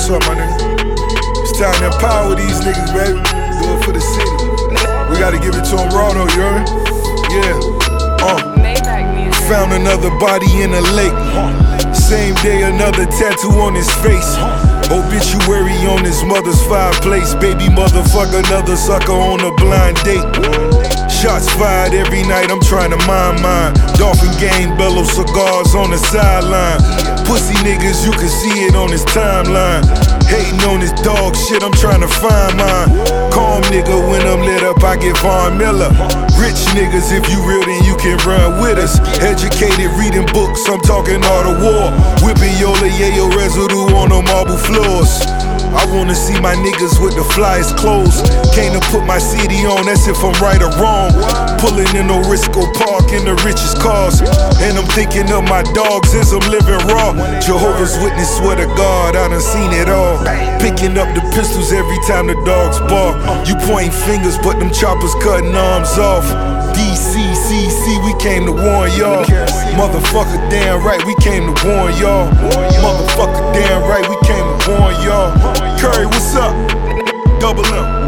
What's up, my nigga? It's time to empower these niggas, baby. Do it for the city. We gotta give it to them raw though, you heard me? Yeah. Found another body in a lake. Same day, another tattoo on his face. Obituary on his mother's fireplace. Baby motherfucker, another sucker on a blind date. Shots fired every night, I'm trying to mind mine. Dolphin gang, bellow cigars on the sideline. Pussy niggas, you can see it on his timeline. Hating on his dog shit, I'm trying to find mine. Calm nigga, when I'm lit up, I get Von Miller. Rich niggas, if you real, then you can run with us. Educated, reading books, I'm talking art of war. Whipping Yola Yayo residue on the marble floors. I wanna see my niggas with the flyest clothes. Came to put my CD on, that's if I'm right or wrong. Pulling in Orisco Park in the richest cars. And I'm thinking of my dogs as I'm living raw. Jehovah's Witness, swear to God, I done seen it all. Picking up the pistols every time the dogs bark. You pointing fingers, but them choppers cutting arms off. DCCC, we came to warn y'all. Motherfucker, damn right, we came to warn y'all. Motherfucker, damn right, we came to warn y'all. Curry, what's up? Double M.